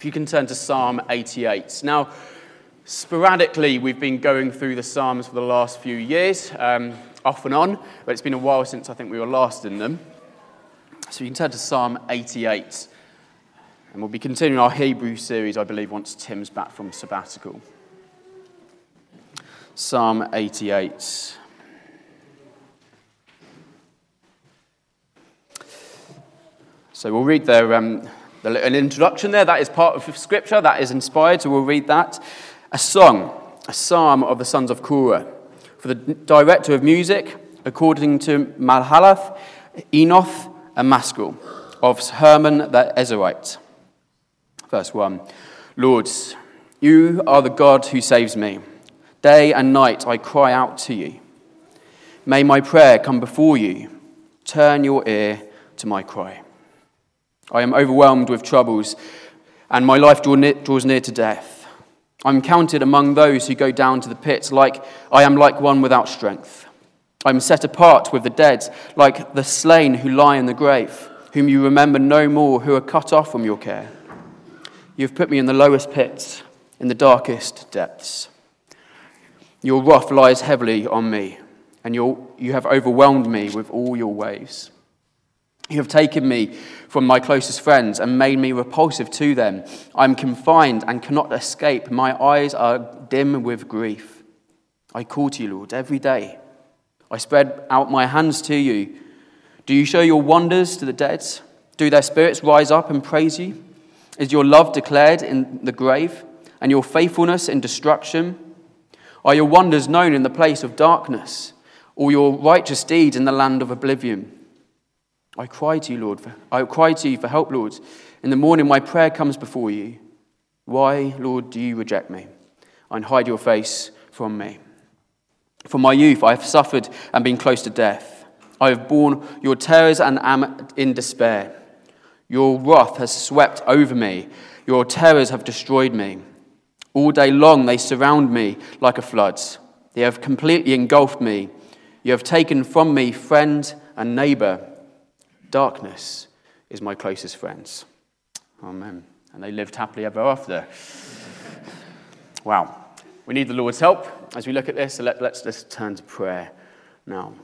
If you can turn to Psalm 88. Now, sporadically, we've been going through the Psalms for the last few years, off and on, but it's been a while since I think we were last in them. So you can turn to Psalm 88. And we'll be continuing our Hebrew series, I believe, once Tim's back from sabbatical. Psalm 88. So we'll read there an introduction there. That is part of Scripture. That is inspired, so we'll read that. A song, a psalm of the sons of Korah. For the director of music, according to Mahalath, Enoth, and Maskil, of Herman the Ezrahite. Verse 1. Lord, you are the God who saves me. Day and night I cry out to you. May my prayer come before you. Turn your ear to my cry. I am overwhelmed with troubles, and my life draws near to death. I am counted among those who go down to the pit, I am like one without strength. I am set apart with the dead, like the slain who lie in the grave, whom you remember no more, who are cut off from your care. You have put me in the lowest pits, in the darkest depths. Your wrath lies heavily on me, and you have overwhelmed me with all your waves. You have taken me from my closest friends and made me repulsive to them. I am confined and cannot escape. My eyes are dim with grief. I call to you, Lord, every day. I spread out my hands to you. Do you show your wonders to the dead? Do their spirits rise up and praise you? Is your love declared in the grave and your faithfulness in destruction? Are your wonders known in the place of darkness, or your righteous deeds in the land of oblivion? I cry to you, Lord. I cry to you for help, Lord. In the morning my prayer comes before you. Why, Lord, do you reject me and hide your face from me? From my youth I have suffered and been close to death. I have borne your terrors and am in despair. Your wrath has swept over me. Your terrors have destroyed me. All day long they surround me like a flood. They have completely engulfed me. You have taken from me friend and neighbor. Darkness is my closest friends. Amen. And they lived happily ever after. Wow. We need the Lord's help as we look at this, so let's just turn to prayer now.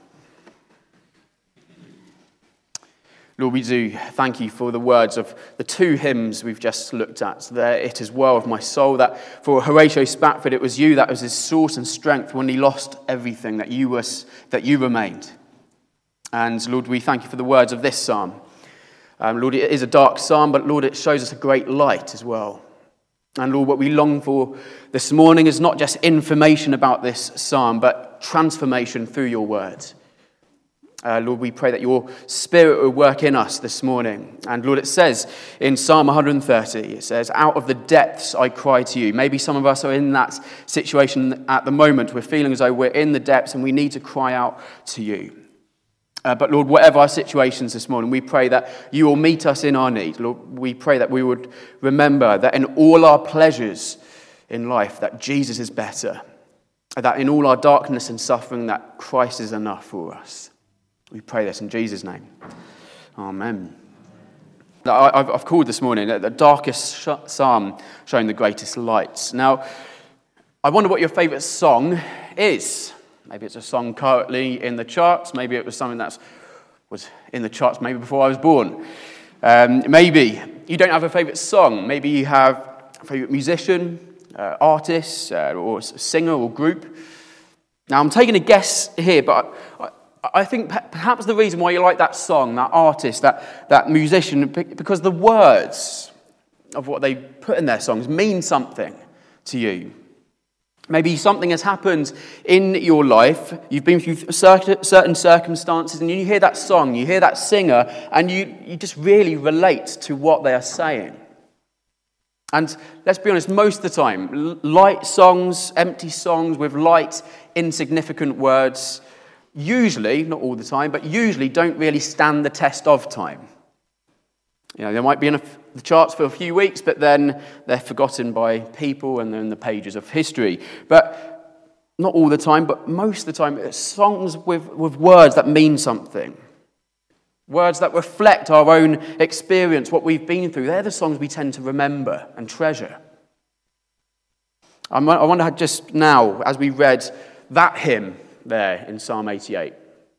Lord, we do thank you for the words of the two hymns we've just looked at. There, it is well of my soul, that for Horatio Spafford, it was you that was his source and strength when he lost everything, that you remained. And Lord, we thank you for the words of this psalm. Lord, it is a dark psalm, but Lord, it shows us a great light as well. And Lord, what we long for this morning is not just information about this psalm, but transformation through your words. Lord, we pray that your Spirit will work in us this morning. And Lord, it says in Psalm 130, it says, out of the depths I cry to you. Maybe some of us are in that situation at the moment. We're feeling as though we're in the depths and we need to cry out to you. But Lord, whatever our situations this morning, we pray that you will meet us in our need. Lord, we pray that we would remember that in all our pleasures in life, that Jesus is better. That in all our darkness and suffering, that Christ is enough for us. We pray this in Jesus' name. Amen. I've called this morning the darkest psalm showing the greatest lights. Now, I wonder what your favourite song is. Maybe it's a song currently in the charts. Maybe it was something that was in the charts maybe before I was born. Maybe you don't have a favourite song. Maybe you have a favourite musician, artist, or singer or group. Now, I'm taking a guess here, but I think perhaps the reason why you like that song, that artist, that musician, because the words of what they put in their songs mean something to you. Maybe something has happened in your life, you've been through certain circumstances, and you hear that song, you hear that singer, and you just really relate to what they are saying. And let's be honest, most of the time, light songs, empty songs with light, insignificant words, usually, not all the time, but usually don't really stand the test of time. You know, they might be in the charts for a few weeks, but then they're forgotten by people and they're in the pages of history. But not all the time, but most of the time, it's songs with words that mean something. Words that reflect our own experience, what we've been through. They're the songs we tend to remember and treasure. I wonder just now, as we read that hymn there in Psalm 88,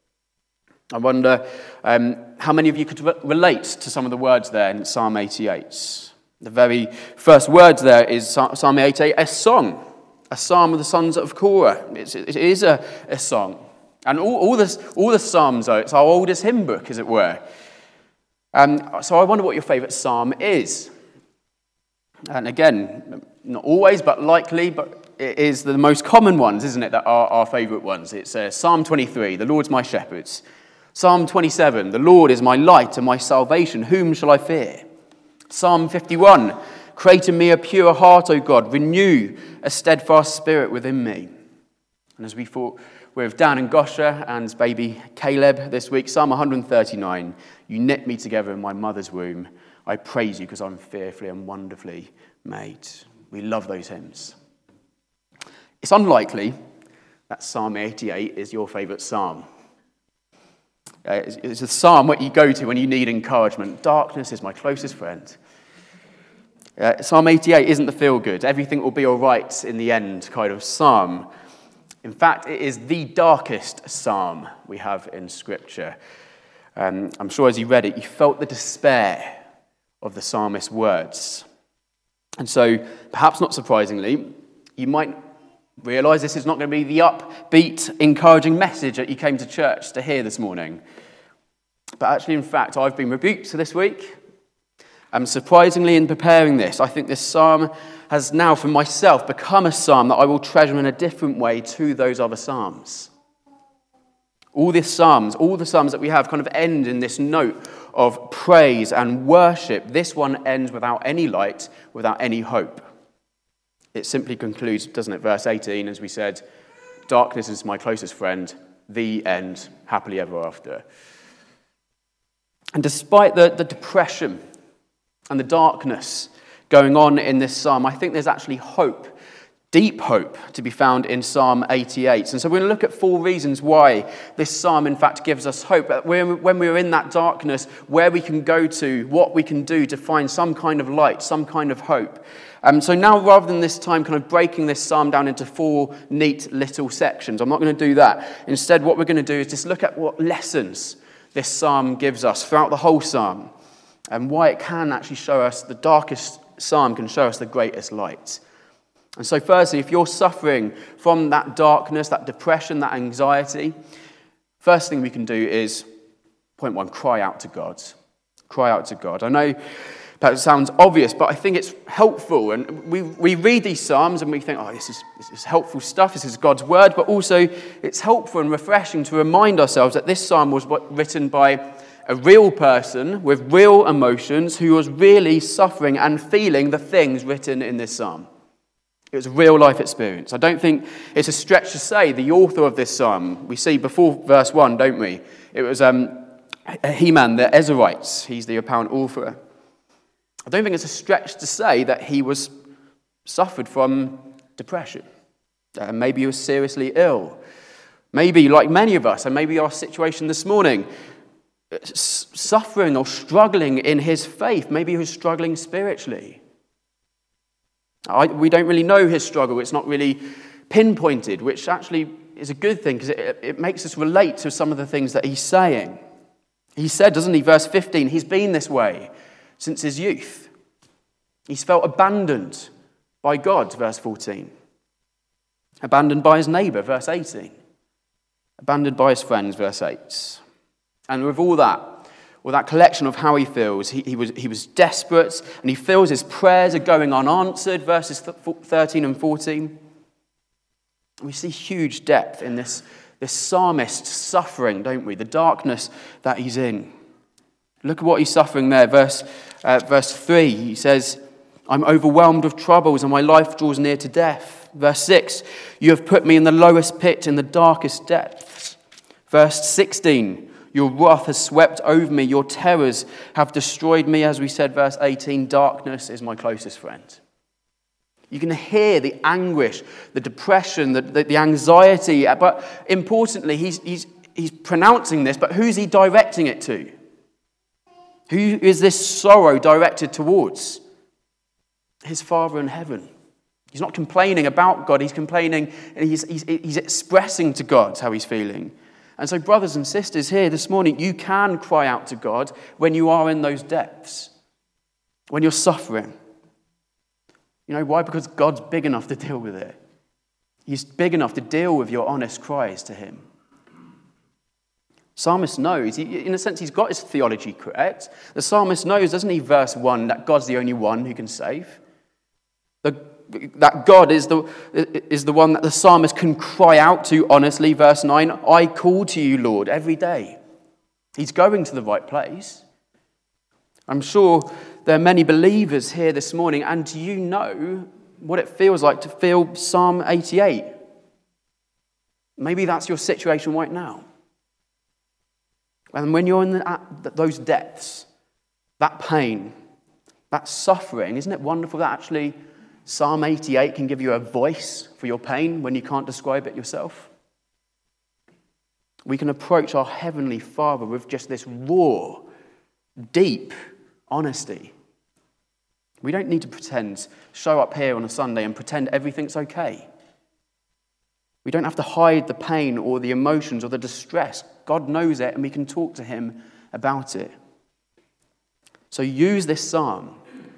I wonder how many of you could relate to some of the words there in Psalm 88. The very first words there is Psalm 88, a song, a psalm of the sons of Korah. It is a song. And all the psalms are, it's our oldest hymn book, as it were. So I wonder what your favourite psalm is. And again, not always, but likely, but it is the most common ones, isn't it, that are our favourite ones. It's Psalm 23, the Lord's my shepherd. Psalm 27, the Lord is my light and my salvation, whom shall I fear? Psalm 51, create in me a pure heart, O God, renew a steadfast spirit within me. And as we thought with Dan and Gosha and baby Caleb this week, Psalm 139, you knit me together in my mother's womb. I praise you because I'm fearfully and wonderfully made. We love those hymns. It's unlikely that Psalm 88 is your favourite psalm. It's a psalm what you go to when you need encouragement. Darkness is my closest friend. Psalm 88 isn't the feel-good, everything will be all right in the end kind of psalm. In fact, it is the darkest psalm we have in Scripture. I'm sure as you read it, you felt the despair of the psalmist's words. And so, perhaps not surprisingly, you might realise this is not going to be the upbeat, encouraging message that you came to church to hear this morning. But actually, in fact, I've been rebuked this week. Surprisingly, in preparing this, I think this psalm has now, for myself, become a psalm that I will treasure in a different way to those other psalms. All the psalms that we have kind of end in this note of praise and worship. This one ends without any light, without any hope. It simply concludes, doesn't it, verse 18, as we said, darkness is my closest friend, the end, happily ever after. And despite the depression and the darkness going on in this psalm, I think there's actually hope, deep hope, to be found in Psalm 88. And so we're going to look at 4 reasons why this psalm, in fact, gives us hope. When we're in that darkness, where we can go to, what we can do to find some kind of light, some kind of hope. So now, rather than this time kind of breaking this psalm down into 4 neat little sections, I'm not going to do that. Instead, what we're going to do is just look at what lessons this psalm gives us throughout the whole psalm, and why it can actually show us, the darkest psalm can show us the greatest light. And so firstly, if you're suffering from that darkness, that depression, that anxiety, first thing we can do is, point 1, cry out to God. Cry out to God. I know that sounds obvious, but I think it's helpful. And we read these psalms and we think, oh, this is helpful stuff, this is God's word, but also it's helpful and refreshing to remind ourselves that this psalm was written by a real person with real emotions who was really suffering and feeling the things written in this psalm. It was a real life experience. I don't think it's a stretch to say the author of this psalm, we see before verse 1, don't we? It was Heman, the Ezrahites. He's the apparent author. I don't think it's a stretch to say that he suffered from depression. Maybe he was seriously ill. Maybe, like many of us, and maybe our situation this morning, suffering or struggling in his faith. Maybe he was struggling spiritually. We don't really know his struggle. It's not really pinpointed, which actually is a good thing because it makes us relate to some of the things that he's saying. He said, doesn't he, verse 15, he's been this way since his youth. He's felt abandoned by God, verse 14. Abandoned by his neighbour, verse 18. Abandoned by his friends, verse 8. And with all that collection of how he feels, he was desperate, and he feels his prayers are going unanswered, verses 13 and 14. We see huge depth in this psalmist's suffering, don't we? The darkness that he's in. Look at what he's suffering there. Verse 3, he says, I'm overwhelmed with troubles, and my life draws near to death. Verse 6, you have put me in the lowest pit, in the darkest depths. Verse 16, your wrath has swept over me. Your terrors have destroyed me. As we said, verse 18, darkness is my closest friend. You can hear the anguish, the depression, the anxiety. But importantly, he's pronouncing this, but who's he directing it to? Who is this sorrow directed towards? His Father in heaven. He's not complaining about God, he's complaining, and he's expressing to God how he's feeling. And so, brothers and sisters, here this morning, you can cry out to God when you are in those depths, when you're suffering. You know why? Because God's big enough to deal with it. He's big enough to deal with your honest cries to him. Psalmist knows, in a sense, he's got his theology correct. The psalmist knows, doesn't he, verse 1, that God's the only one who can save. That God is the one that the psalmist can cry out to honestly. Verse 9, I call to you, Lord, every day. He's going to the right place. I'm sure there are many believers here this morning, and do you know what it feels like to feel Psalm 88? Maybe that's your situation right now. And when you're in those depths, that pain, that suffering, isn't it wonderful that actually Psalm 88 can give you a voice for your pain when you can't describe it yourself? We can approach our Heavenly Father with just this raw, deep honesty. We don't need to pretend, show up here on a Sunday and pretend everything's okay. We don't have to hide the pain or the emotions or the distress. God knows it, and we can talk to him about it. So use this psalm.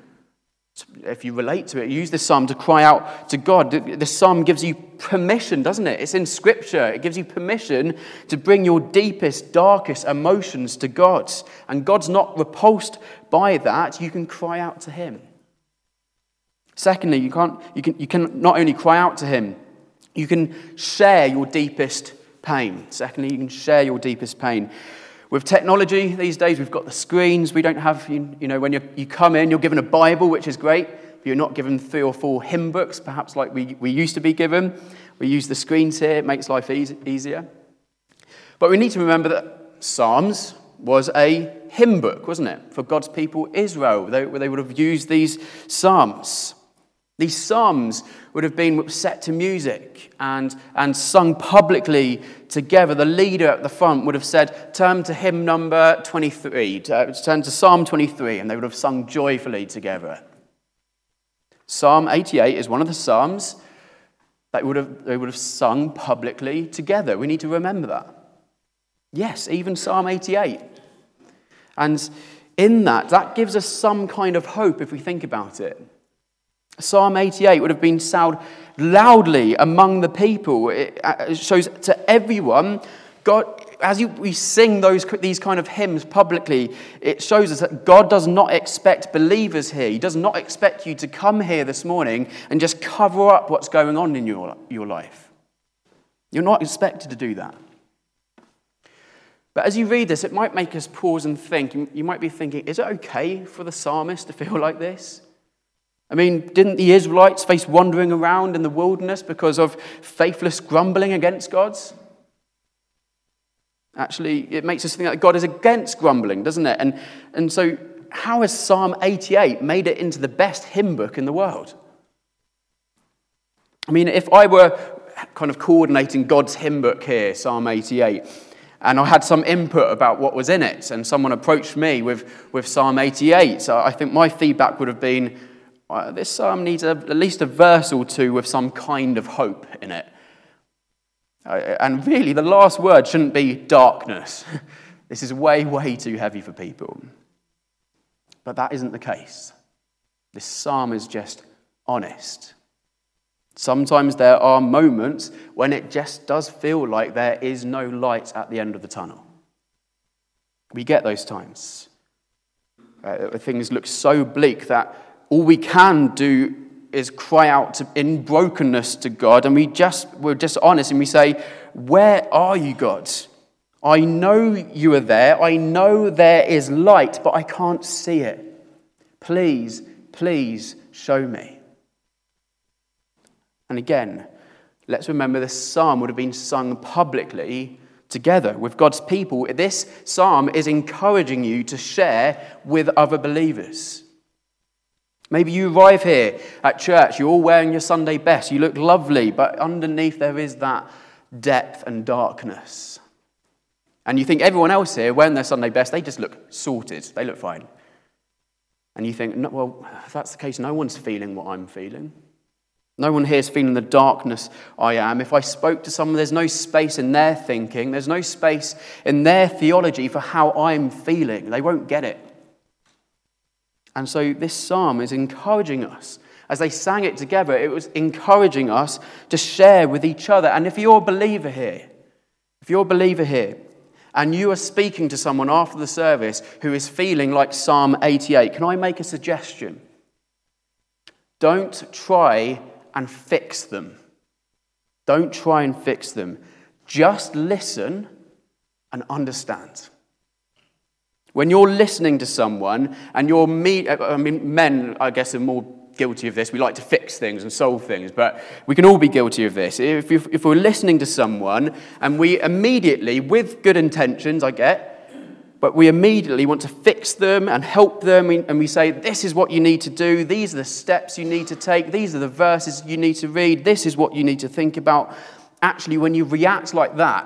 If you relate to it, use this psalm to cry out to God. This psalm gives you permission, doesn't it? It's in Scripture. It gives you permission to bring your deepest, darkest emotions to God. And God's not repulsed by that. You can cry out to him. Secondly, you can not only cry out to him, you can share your deepest pain. Secondly, you can share your deepest pain. With technology these days, we've got the screens. We don't have, when you come in, you're given a Bible, which is great. But you're not given 3 or 4 hymn books, perhaps like we used to be given. We use the screens here. It makes life easier. But we need to remember that Psalms was a hymn book, wasn't it? For God's people, Israel. They would have used these Psalms. These psalms would have been set to music and sung publicly together. The leader at the front would have said, turn to hymn number 23, turn to Psalm 23, and they would have sung joyfully together. Psalm 88 is one of the psalms that they would have sung publicly together. We need to remember that. Yes, even Psalm 88. And in that gives us some kind of hope if we think about it. Psalm 88 would have been sound loudly among the people. It shows to everyone, God, as we sing these kind of hymns publicly, it shows us that God does not expect believers here. He does not expect you to come here this morning and just cover up what's going on in your life. You're not expected to do that. But as you read this, it might make us pause and think. You might be thinking, is it okay for the psalmist to feel like this? I mean, didn't the Israelites face wandering around in the wilderness because of faithless grumbling against God's? Actually, it makes us think that God is against grumbling, doesn't it? And so how has Psalm 88 made it into the best hymn book in the world? I mean, if I were kind of coordinating God's hymn book here, Psalm 88, and I had some input about what was in it, and someone approached me with Psalm 88, so I think my feedback would have been, this psalm needs at least a verse or two with some kind of hope in it. And really, the last word shouldn't be darkness. This is way, way too heavy for people. But that isn't the case. This psalm is just honest. Sometimes there are moments when it just does feel like there is no light at the end of the tunnel. We get those times. Things look so bleak that all we can do is cry out in brokenness to God, and we're just honest, and we say, where are you, God? I know you are there. I know there is light, but I can't see it. Please, please show me. And again, let's remember this psalm would have been sung publicly together with God's people. This psalm is encouraging you to share with other believers. Maybe you arrive here at church, you're all wearing your Sunday best, you look lovely, but underneath there is that depth and darkness. And you think everyone else here, wearing their Sunday best, they just look sorted. They look fine. And you think, no, well, if that's the case, no one's feeling what I'm feeling. No one here is feeling the darkness I am. If I spoke to someone, there's no space in their thinking. There's no space in their theology for how I'm feeling. They won't get it. And so this psalm is encouraging us. As they sang it together, it was encouraging us to share with each other. And if you're a believer here, and you are speaking to someone after the service who is feeling like Psalm 88, can I make a suggestion? Don't try and fix them. Don't try and fix them. Just listen and understand. When you're listening to someone, and men, I guess, are more guilty of this. We like to fix things and solve things, but we can all be guilty of this. If we're listening to someone and we immediately, with good intentions, but we immediately want to fix them and help them, and we say, this is what you need to do, these are the steps you need to take, these are the verses you need to read, this is what you need to think about. Actually, when you react like that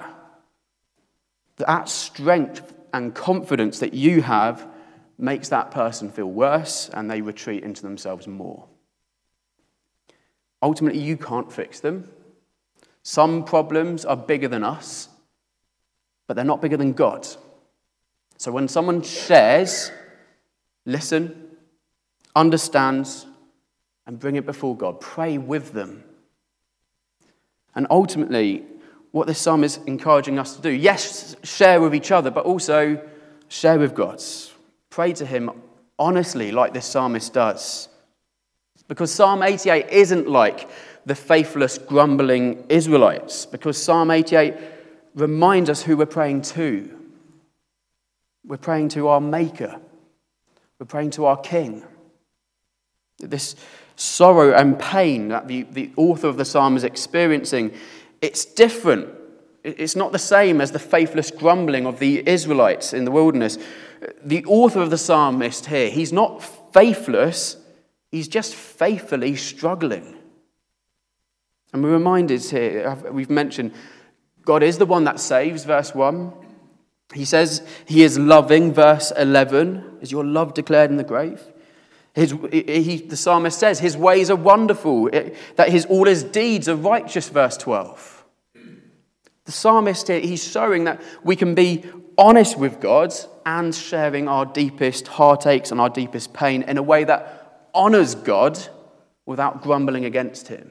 strength and confidence that you have makes that person feel worse, and they retreat into themselves more. Ultimately, you can't fix them. Some problems are bigger than us, but they're not bigger than God. So when someone shares, listen, understands, and bring it before God. Pray with them. And ultimately, what this psalm is encouraging us to do, yes, share with each other, but also share with God. Pray to him honestly like this psalmist does. Because Psalm 88 isn't like the faithless, grumbling Israelites. Because Psalm 88 reminds us who we're praying to. We're praying to our Maker. We're praying to our King. This sorrow and pain that the author of the psalm is experiencing, it's different. It's not the same as the faithless grumbling of the Israelites in the wilderness. The author of the psalmist here, he's not faithless, he's just faithfully struggling. And we're reminded here, we've mentioned, God is the one that saves, verse 1. He says he is loving, verse 11. Is your love declared in the grave? The psalmist says his ways are wonderful, that all his deeds are righteous, verse 12. The psalmist here, he's showing that we can be honest with God and sharing our deepest heartaches and our deepest pain in a way that honors God without grumbling against him.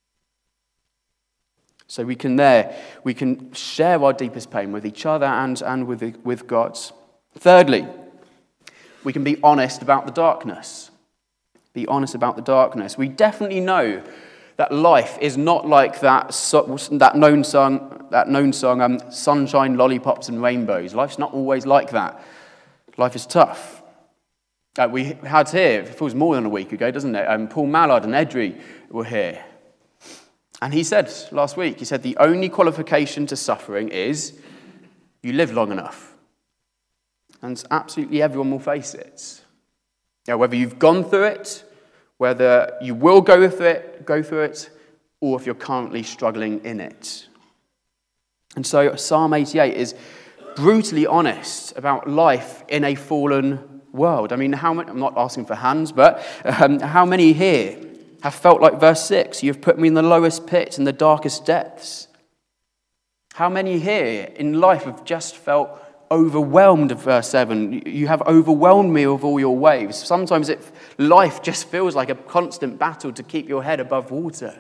So we can share our deepest pain with each other and with God. Thirdly, we can be honest about the darkness. Be honest about the darkness. We definitely know that life is not like that known song, sunshine, lollipops and rainbows. Life's not always like that. Life is tough. We had here, it feels more than a week ago, doesn't it? Paul Mallard and Edry were here. And he said last week, the only qualification to suffering is you live long enough. And absolutely everyone will face it. Whether you've gone through it, whether you will go through it, or if you're currently struggling in it. And so Psalm 88 is brutally honest about life in a fallen world. I mean, I'm not asking for hands, but how many here have felt like verse 6, you've put me in the lowest pit, in the darkest depths? How many here in life have just felt overwhelmed, verse 7? You have overwhelmed me with all your waves. Sometimes life just feels like a constant battle to keep your head above water.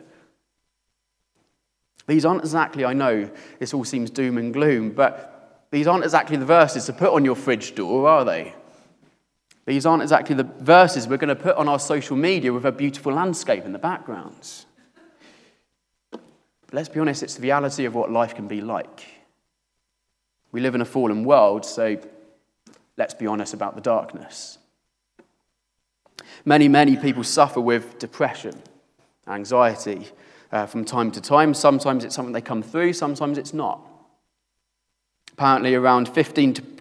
These aren't exactly, I know this all seems doom and gloom, but these aren't exactly the verses to put on your fridge door, are they? These aren't exactly the verses we're going to put on our social media with a beautiful landscape in the background. But let's be honest, it's the reality of what life can be like. We live in a fallen world, so let's be honest about the darkness. Many people suffer with depression, anxiety from time to time. Sometimes it's something they come through, sometimes it's not. Apparently around 15 to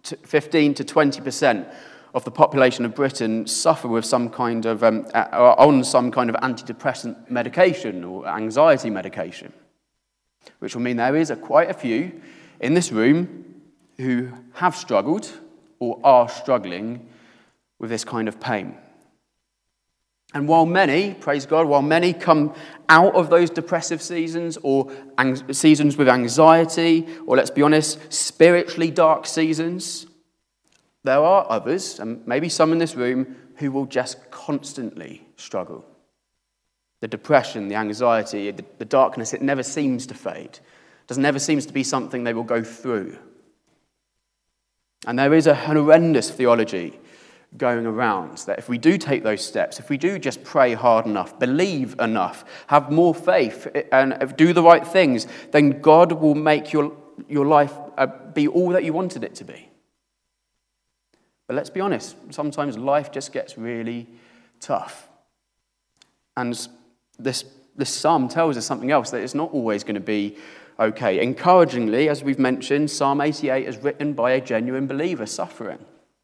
20% of the population of Britain suffer with some kind of, on some kind of antidepressant medication or anxiety medication, which will mean there is quite a few in this room who have struggled or are struggling with this kind of pain. And while many, praise God, while many come out of those depressive seasons or seasons with anxiety, or let's be honest, spiritually dark seasons, there are others, and maybe some in this room, who will just constantly struggle. The depression, the anxiety, the darkness, it never seems to fade. It never seems to be something they will go through. And there is a horrendous theology going around that if we do take those steps, if we do just pray hard enough, believe enough, have more faith, and do the right things, then God will make your life be all that you wanted it to be. But let's be honest, sometimes life just gets really tough. And this psalm tells us something else, that it's not always going to be okay. Encouragingly, as we've mentioned, Psalm 88 is written by a genuine believer suffering.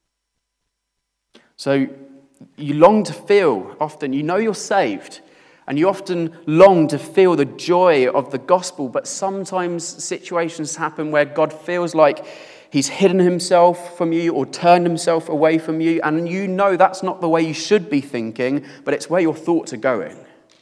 So you long to feel, often, you know you're saved, and you often long to feel the joy of the gospel, but sometimes situations happen where God feels like he's hidden himself from you or turned himself away from you, and you know that's not the way you should be thinking, but it's where your thoughts are going.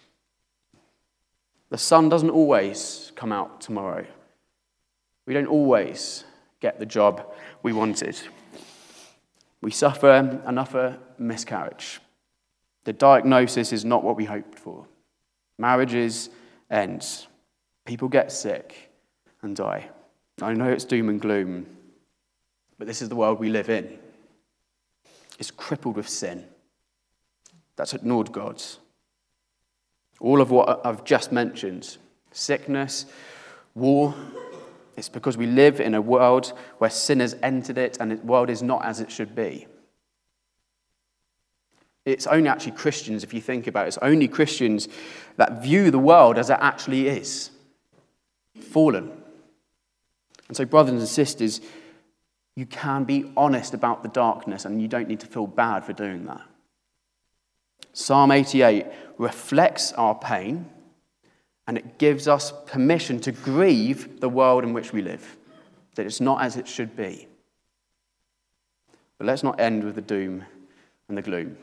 The sun doesn't always come out tomorrow. We don't always get the job we wanted. We suffer another miscarriage. The diagnosis is not what we hoped for. Marriages end. People get sick and die. I know it's doom and gloom, but this is the world we live in. It's crippled with sin. That's ignored God. All of what I've just mentioned, sickness, war, it's because we live in a world where sin has entered it and the world is not as it should be. It's only actually Christians, if you think about it, it's only Christians that view the world as it actually is. Fallen. And so, brothers and sisters, you can be honest about the darkness and you don't need to feel bad for doing that. Psalm 88 reflects our pain, and it gives us permission to grieve the world in which we live, that it's not as it should be. But let's not end with the doom and the gloom.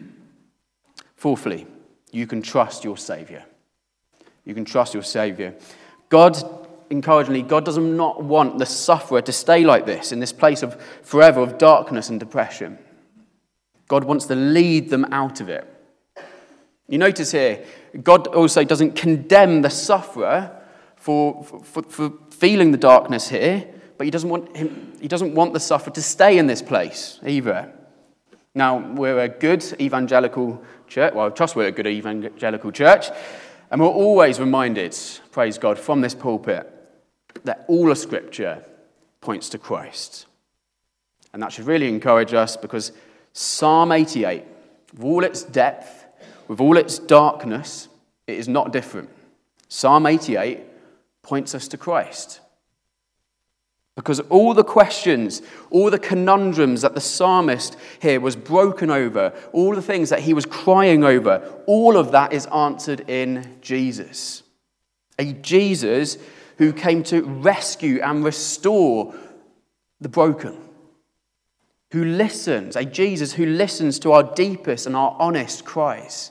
Fourthly, you can trust your Saviour. You can trust your Saviour. God, encouragingly, God does not want the sufferer to stay like this, in this place of forever of darkness and depression. God wants to lead them out of it. You notice here, God also doesn't condemn the sufferer for feeling the darkness here, but he doesn't want the sufferer to stay in this place either. Now, we're a good evangelical church. Well, I trust we're a good evangelical church, and we're always reminded, praise God, from this pulpit, that all of Scripture points to Christ. And that should really encourage us, because Psalm 88, with all its depth, with all its darkness, it is not different. Psalm 88 points us to Christ. Because all the questions, all the conundrums that the psalmist here was broken over, all the things that he was crying over, all of that is answered in Jesus. A Jesus who came to rescue and restore the broken. Who listens, a Jesus who listens to our deepest and our honest cries.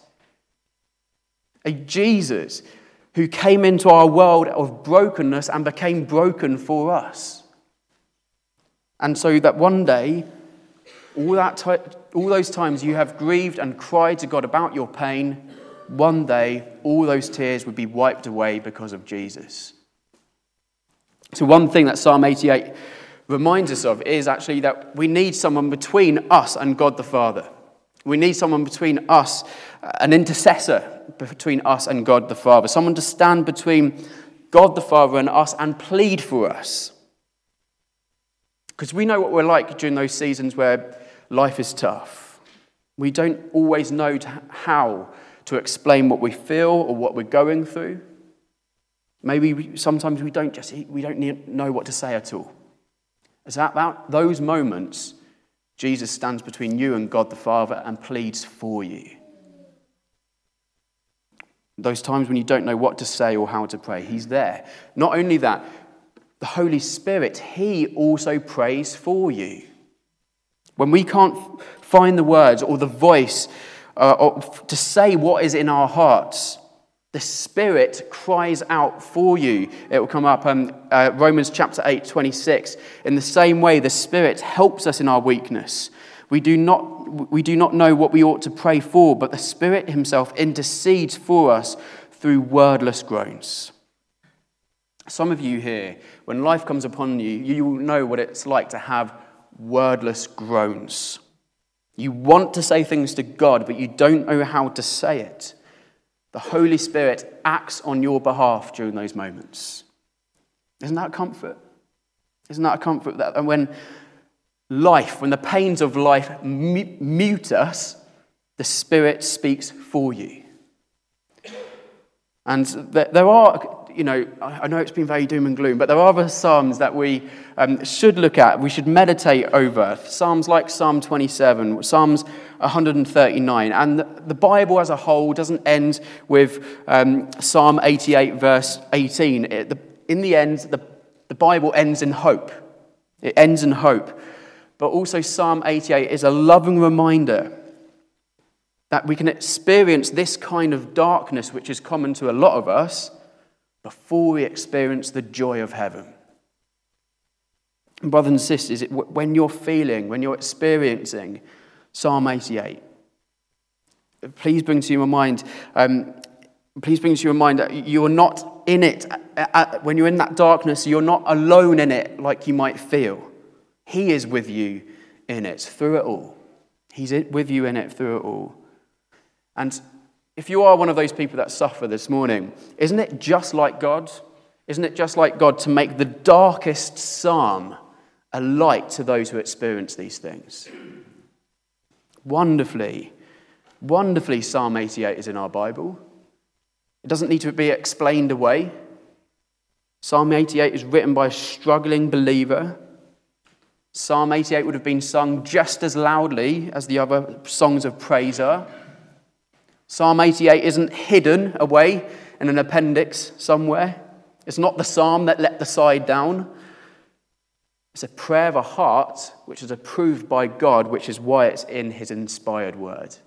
A Jesus who came into our world of brokenness and became broken for us. And so that one day, all those times you have grieved and cried to God about your pain, one day all those tears would be wiped away because of Jesus. So one thing that Psalm 88 reminds us of is actually that we need someone between us and God the Father. We need someone between us, an intercessor between us and God the Father, someone to stand between God the Father and us and plead for us. Because we know what we're like during those seasons where life is tough. We don't always know how to explain what we feel or what we're going through. Maybe sometimes we don't know what to say at all. It's at those moments Jesus stands between you and God the Father and pleads for you. Those times when you don't know what to say or how to pray, he's there. Not only that, the Holy Spirit, he also prays for you. When we can't find the words or the voice to say what is in our hearts, the Spirit cries out for you. It will come up Romans chapter 8:26. In the same way, the Spirit helps us in our weakness. We do not know what we ought to pray for, but the Spirit himself intercedes for us through wordless groans. Some of you here, when life comes upon you, you will know what it's like to have wordless groans. You want to say things to God, but you don't know how to say it. The Holy Spirit acts on your behalf during those moments. Isn't that comfort? Isn't that a comfort that when the pains of life mute us, the Spirit speaks for you? And there are, I know it's been very doom and gloom, but there are other psalms that we should look at, we should meditate over. Psalms like Psalm 27, Psalms 139. And the Bible as a whole doesn't end with Psalm 88, verse 18. In the end, the Bible ends in hope. It ends in hope. But also Psalm 88 is a loving reminder that we can experience this kind of darkness, which is common to a lot of us, before we experience the joy of heaven. Brothers and sisters, when you're experiencing Psalm 88, please bring to your mind that you're not in it. When you're in that darkness, you're not alone in it like you might feel. He is with you in it through it all. He's with you in it through it all. And if you are one of those people that suffer this morning, isn't it just like God? Isn't it just like God to make the darkest psalm a light to those who experience these things? Wonderfully, Psalm 88 is in our Bible. It doesn't need to be explained away. Psalm 88 is written by a struggling believer. Psalm 88 would have been sung just as loudly as the other songs of praise are. Psalm 88 isn't hidden away in an appendix somewhere. It's not the psalm that let the side down. It's a prayer of a heart which is approved by God, which is why it's in his inspired word.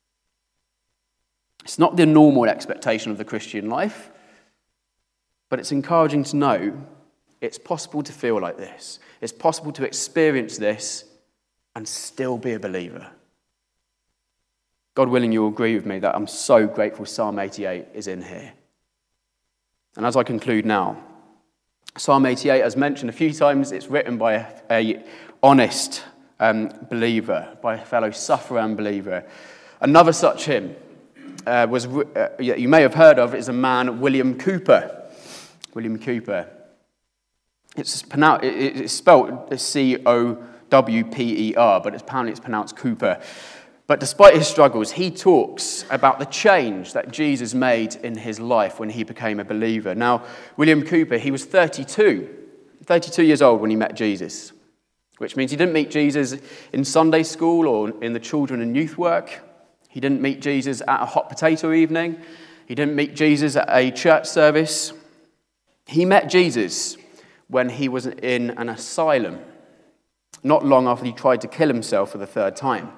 It's not the normal expectation of the Christian life, but it's encouraging to know it's possible to feel like this. It's possible to experience this and still be a believer. God willing, you'll agree with me that I'm so grateful Psalm 88 is in here. And as I conclude now, Psalm 88, as mentioned a few times, it's written by a honest believer, by a fellow sufferer and believer. Another such hymn you may have heard of is a man, William Cowper. William Cowper. It's spelled C-O-W-P-E-R, but apparently it's pronounced Cooper. But despite his struggles, he talks about the change that Jesus made in his life when he became a believer. Now, William Cowper, he was 32 years old when he met Jesus, which means he didn't meet Jesus in Sunday school or in the children and youth work. He didn't meet Jesus at a hot potato evening. He didn't meet Jesus at a church service. He met Jesus when he was in an asylum, not long after he tried to kill himself for the third time.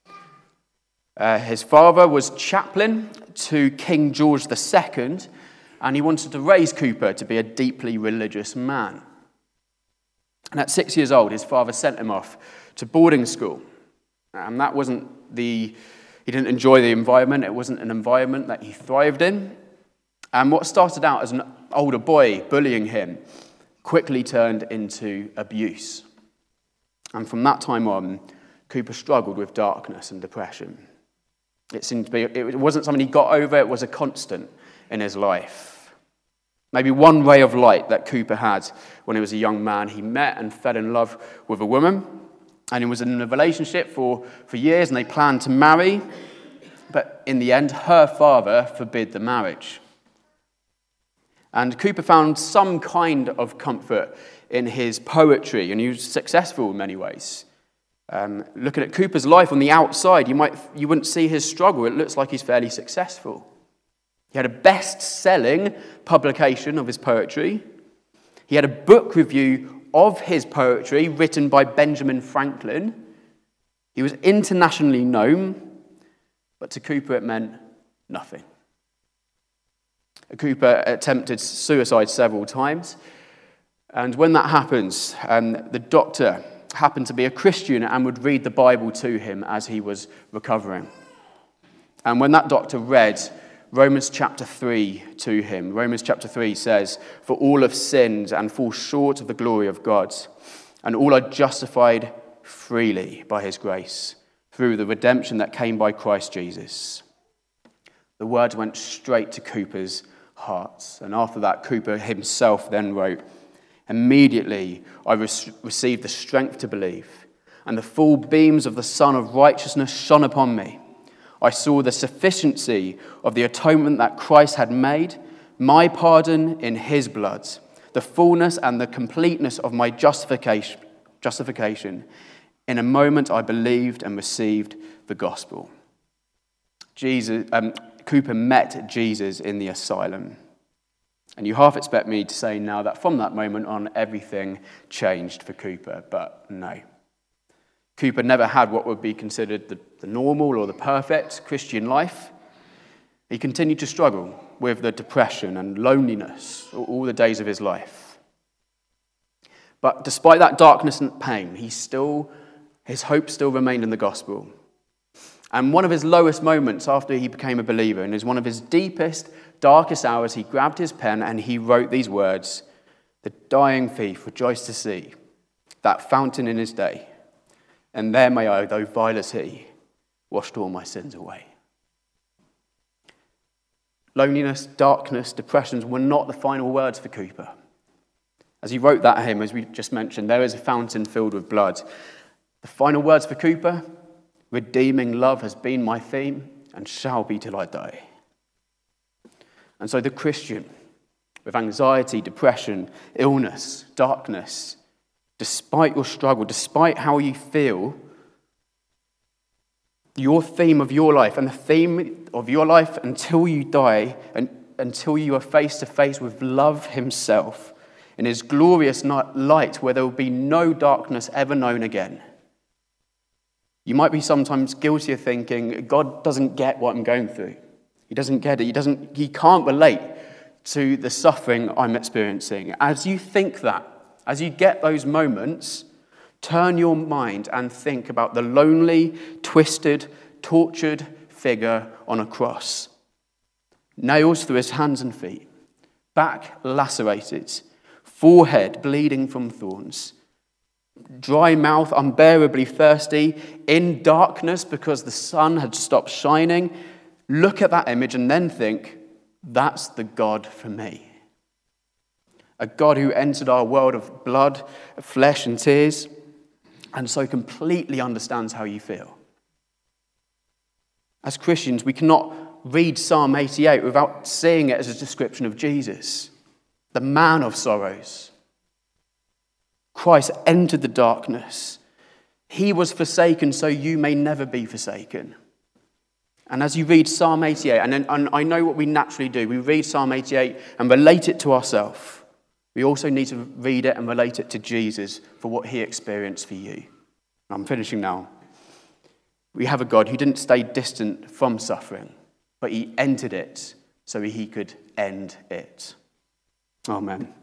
His father was chaplain to King George II, and he wanted to raise Cowper to be a deeply religious man. And at 6 years old, his father sent him off to boarding school. And that he didn't enjoy the environment. It wasn't an environment that he thrived in. And what started out as an older boy bullying him quickly turned into abuse. And from that time on, Cowper struggled with darkness and depression. It wasn't something he got over, it was a constant in his life. Maybe one ray of light that Cowper had when he was a young man, he met and fell in love with a woman, and he was in a relationship for years, and they planned to marry, but in the end, her father forbid the marriage. And Cowper found some kind of comfort in his poetry, and he was successful in many ways. Looking at Cowper's life on the outside, you wouldn't see his struggle. It looks like he's fairly successful. He had a best-selling publication of his poetry. He had a book review of his poetry written by Benjamin Franklin. He was internationally known, but to Cooper it meant nothing. Cooper attempted suicide several times, and when that happens, the doctor happened to be a Christian and would read the Bible to him as he was recovering. And when that doctor read Romans chapter 3 to him, Romans chapter 3 says, "For all have sinned and fall short of the glory of God, and all are justified freely by his grace, through the redemption that came by Christ Jesus." The words went straight to Cooper's heart. And after that, Cooper himself then wrote, "Immediately I received the strength to believe, and the full beams of the Sun of Righteousness shone upon me. I saw the sufficiency of the atonement that Christ had made, my pardon in his blood, the fullness and the completeness of my justification. In a moment I believed and received the gospel." Cooper met Jesus in the asylum. And you half expect me to say now that from that moment on, everything changed for Cooper, but no. Cooper never had what would be considered the normal or the perfect Christian life. He continued to struggle with the depression and loneliness all the days of his life. But despite that darkness and pain, his hope still remained in the gospel. And one of his lowest moments after he became a believer, and is one of his deepest, darkest hours, he grabbed his pen and he wrote these words, "The dying thief rejoiced to see that fountain in his day, and there may I, though vile as he, washed all my sins away." Loneliness, darkness, depressions were not the final words for Cooper. As he wrote that hymn, as we just mentioned, "There is a fountain filled with blood." The final words for Cooper: "Redeeming love has been my theme and shall be till I die." And so the Christian, with anxiety, depression, illness, darkness, despite your struggle, despite how you feel, your theme of your life and the theme of your life until you die and until you are face to face with love himself in his glorious light where there will be no darkness ever known again. You might be sometimes guilty of thinking, God doesn't get what I'm going through. He doesn't get it. He can't relate to the suffering I'm experiencing. As you think that, as you get those moments, turn your mind and think about the lonely, twisted, tortured figure on a cross. Nails through his hands and feet, back lacerated, forehead bleeding from thorns, dry mouth, unbearably thirsty, in darkness because the sun had stopped shining. Look at that image and then think, that's the God for me. A God who entered our world of blood, flesh and tears, and so completely understands how you feel. As Christians, we cannot read Psalm 88 without seeing it as a description of Jesus, the man of sorrows. Christ entered the darkness. He was forsaken so you may never be forsaken. And as you read Psalm 88, and I know what we naturally do, we read Psalm 88 and relate it to ourselves. We also need to read it and relate it to Jesus for what he experienced for you. I'm finishing now. We have a God who didn't stay distant from suffering, but he entered it so he could end it. Amen.